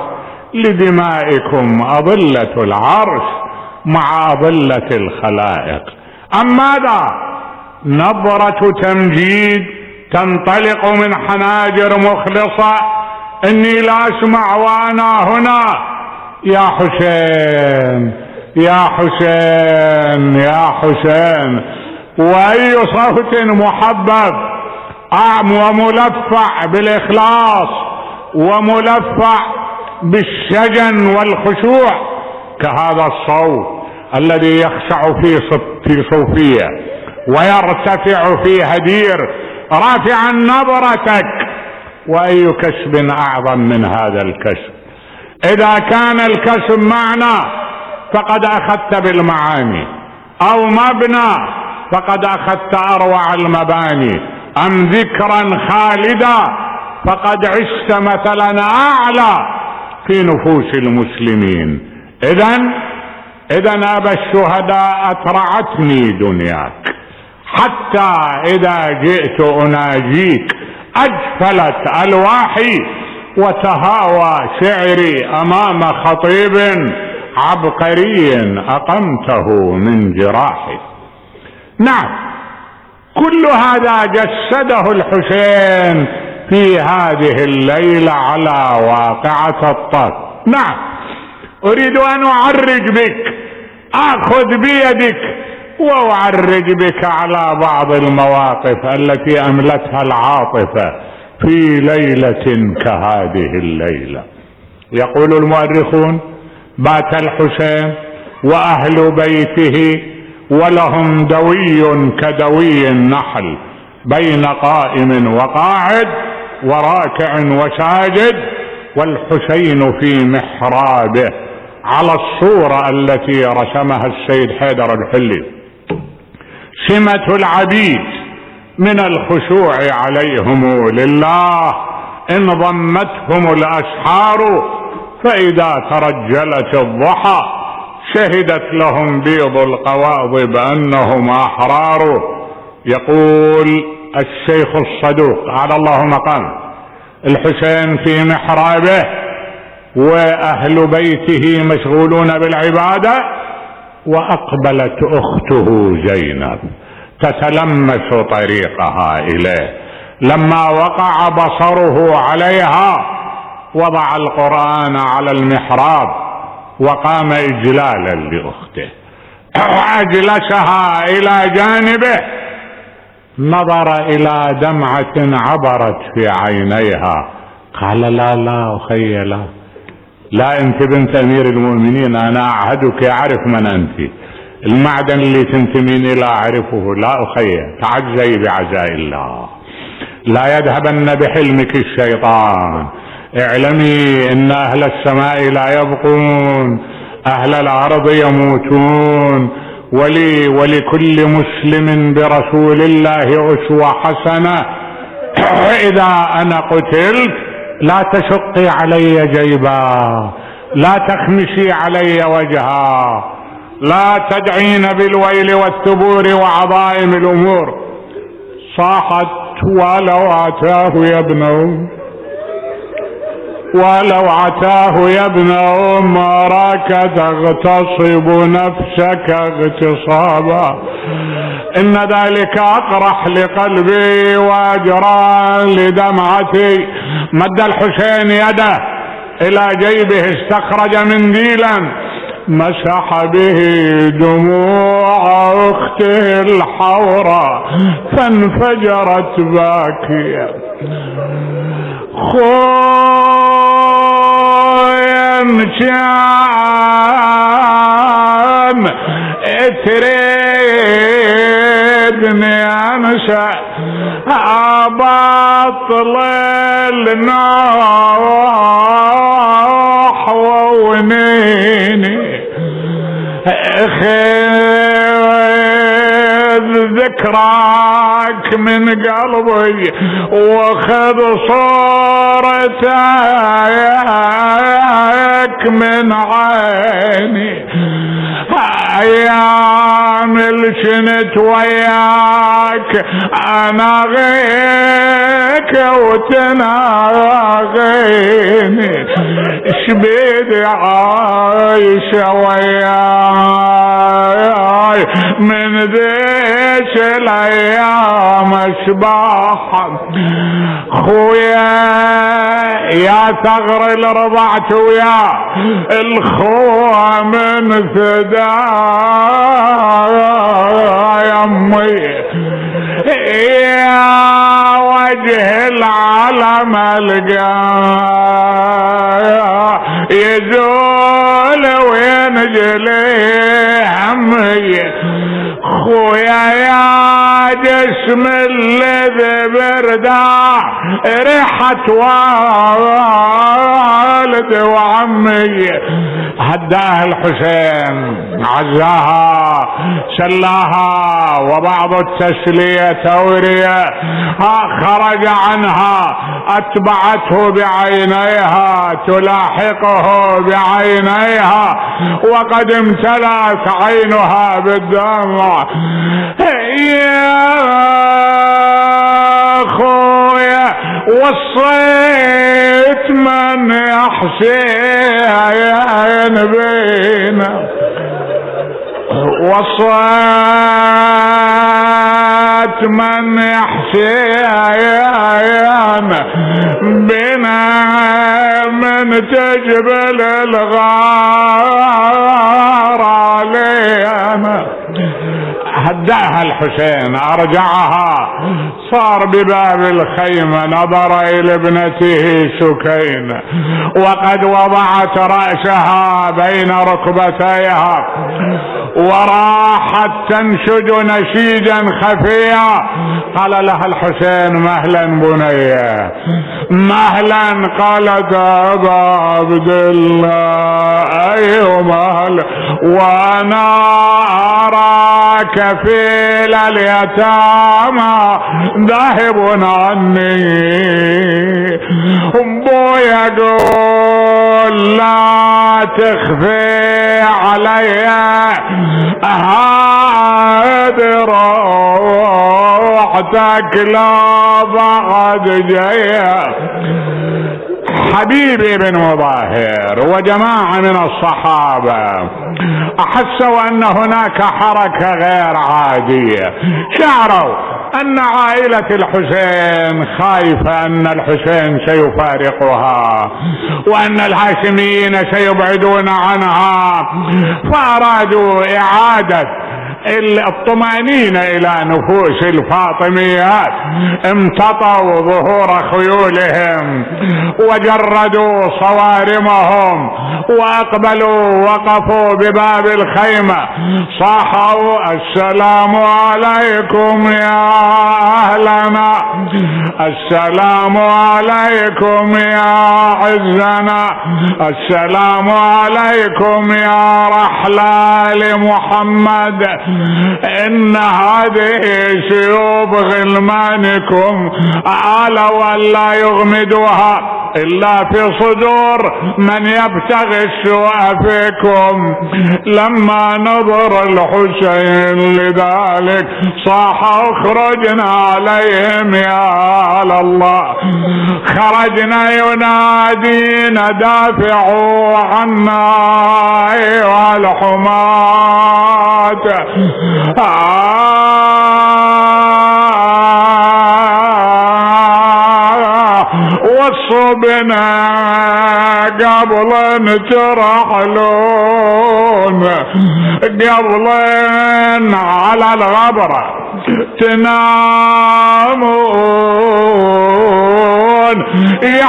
لدمائكم أضلة العرش مع أضلة الخلائق. أم ماذا؟ نبرة تمجيد تنطلق من حناجر مخلصة. إني لا أسمع وأنا هنا يا حسين يا حسين يا حسين. وأي صوت محبب وملفع بالإخلاص وملفع بالشجن والخشوع كهذا الصوت الذي يخشع في صوفية ويرتفع في هدير رافعا نبرتك. وأي كسب أعظم من هذا الكسب؟ إذا كان الكسب معنى فقد أخذت بالمعاني، أو مبنى فقد أخذت أروع المباني، أم ذكرا خالدا فقد عشت مثلا أعلى في نفوس المسلمين. إذن إذن أبا الشهداء أترعتني دنياك، حتى إذا جئت أناجيك أجفلت ألواحي وتهاوى شعري أمام خطيب عبقري أقمته من جراحي. نعم، كل هذا جسده الحسين في هذه الليلة على واقعة الطف. نعم، أريد أن أعرج بك، أخذ بيدك وأعرج بك على بعض المواقف التي أملتها العاطفة في ليلة كهذه الليلة. يقول المؤرخون: بات الحسين وأهل بيته ولهم دوي كدوي النحل بين قائم وقاعد وراكع وساجد، والحسين في محرابه على الصورة التي رسمها السيد حيدر الحلي، سمة العبيد من الخشوع عليهم لله إن ضمتهم الأسحار، فإذا ترجلت الضحى شهدت لهم بيض القواضب أنهم أحرار. يقول الشيخ الصدوق على الله مقام الحسين في محرابه وأهل بيته مشغولون بالعبادة، وأقبلت أخته زينب تتلمس طريقها إليه، لما وقع بصره عليها وضع القرآن على المحراب وقام إجلالا لأخته، أجلسها إلى جانبه، نظر إلى دمعة عبرت في عينيها، قال لا لا أخي لا لا، أنت بنت أمير المؤمنين، أنا أعهدك أعرف من أنت، المعدن اللي تنتمين إلى أعرفه، لا أخي تعزي بعزاء الله، لا يذهبن بحلمك الشيطان، اعلمي إن أهل السماء لا يبقون، أهل الأرض يموتون، ولي ولكل مسلم برسول الله أسوة حسنة، إذا أنا قتلت لا تشقي علي جيبا، لا تخمشي علي وجها، لا تدعين بالويل والثبور وعظائم الأمور. صاحت ولو أتاه يا ابن أم، ولو أتاه يا ابن أم أراك تغتصب نفسك اغتصابا، إن ذلك أقرح لقلبي وأجرى لدمعتي. مد الحسين يده إلى جيبه استخرج منديلا مسح به دموع أخته الحوراء فانفجرت باكية. خويا كان تريدني انسى ابطل النوح وونيني، خذ ذكراك من قلبي وخذ صورتك من عيني، ايام الجنت وياك انا غيك وتناغيني، شبيدي عايشة وياي من ذيش الايام اشباح. خويا يا ثغر الرضعت ويا الخوة من فدا يا امي، يا وجه العالم القاه يزول وينجلي همي. خويا يا جسم الذي بردا ريحة والد وعمي، هداه الحسين عزاها سلاها وبعض التسلية تورية، خرج عنها أتبعته بعينيها تلاحقه بعينيها وقد امتلأت عينها بالدمع. يا خويا وصيت من يحسين بينا، وصيت من يحسين بنا من تجبل الغار علينا. هداها الحسين أرجعها، صار بباب الخيمة نظر إلى ابنته سكينة وقد وضعت رأسها بين ركبتيها وراحت تنشد نشيدا خفيا. قال لها الحسين مهلا بنية مهلا. قالت أبا عبد الله أي مهلا وأنا أراك في اليتامى ذاهب عني. أبو يقول لا تخفي علي هذه روحتك لا بعد جاية. حبيبي بن مظاهر وجماعة من الصحابة أحسوا أن هناك حركة غير عادية. شعروا أن عائلة الحسين خايفة أن الحسين سيفارقها وأن الهاشميين سيبعدون عنها، فأرادوا إعادة الطمأنينة إلى نفوس الفاطميات. امتطوا ظهور خيولهم وجردوا صوارمهم وأقبلوا وقفوا بباب الخيمة. صاحوا السلام عليكم يا أهلنا، السلام عليكم يا عزنا، السلام عليكم يا رحلة لمحمد، إن هذه سيوف غلمانكم على ولا يغمدوها إلا في صدور من يبتغي السوء فيكم. لما نظر الحسين لذلك صاح اخرجنا عليهم يا على الله، خرجنا ينادينا دافعوا عنا أيها الحماة. وصوا بنا قبل ان ترحلون، قبل ان على الغبرة تنامون. يا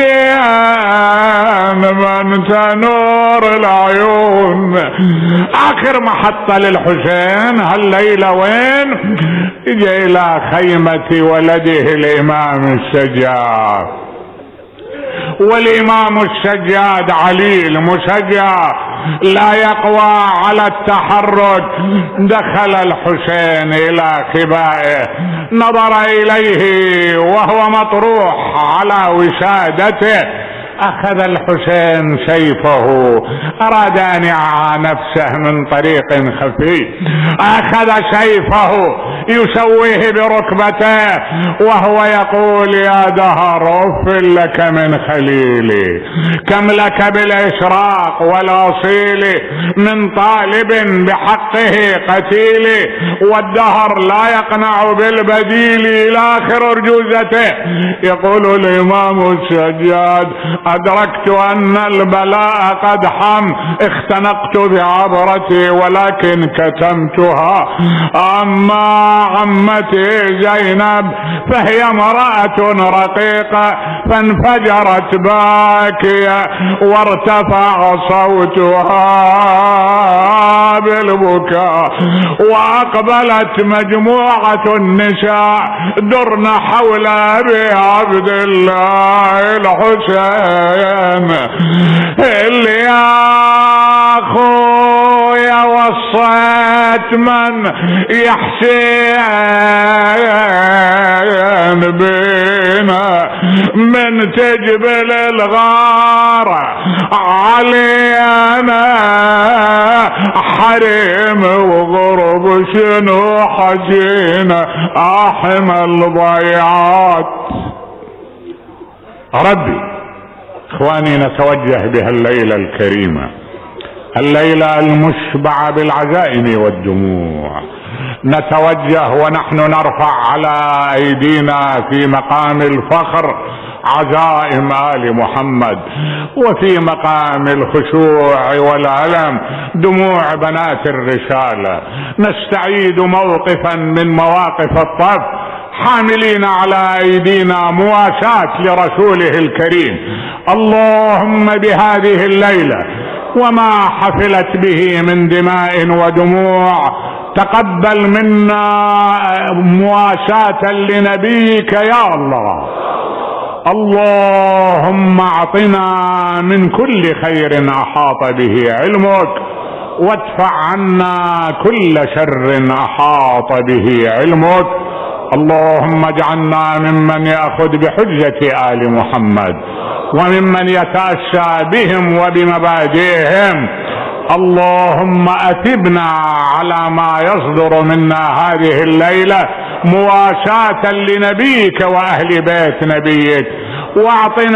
حسين من تنور العيون. اخر محطة للحسين هالليلة وين؟ اجى الى خيمة ولده الامام السجاد، والامام السجاد عليل مسجى لا يقوى على التحرك. دخل الحسين الى خبائه، نظر اليه وهو مطروح على وسادته. اخذ الحسين سيفه، اراد ان يعى نفسه من طريق خفي. اخذ سيفه يسويه بركبته وهو يقول يا دهر اف لك من خليلي، كم لك بالاشراق والاصيل، من طالب بحقه قتيل، والدهر لا يقنع بالبديل. الى اخر ارجوزته. يقول الامام السجاد أدركت أن البلاء قد حم، اختنقت بعبرتي ولكن كتمتها. أما عمتي زينب فهي امرأة رقيقة فانفجرت باكية وارتفع صوتها بالبكاء، وأقبلت مجموعة النساء درن حول أبي عبد الله الحسين. اللي يا اخويا وصيت من يحسين بينا من تجبل الغارة علينا حريم وغرب شنو حجينا احم الضيعات. ربي اخواني نتوجه بها الليلة الكريمة، الليلة المشبعة بالعزائم والدموع. نتوجه ونحن نرفع على ايدينا في مقام الفخر عزائم آل محمد، وفي مقام الخشوع والألم دموع بنات الرسالة. نستعيد موقفا من مواقف الطف حاملين على ايدينا مواساة لرسوله الكريم. اللهم بهذه الليلة وما حفلت به من دماء ودموع. تقبل منا مواساة لنبيك يا الله. اللهم اعطنا من كل خير احاط به علمك، وادفع عنا كل شر احاط به علمك. اللهم اجعلنا ممن ياخذ بحجة آل محمد، وممن يتأسى بهم وبمبادئهم. اللهم أثبنا على ما يصدر منا هذه الليلة مواساة لنبيك وأهل بيت نبيك، واعطنا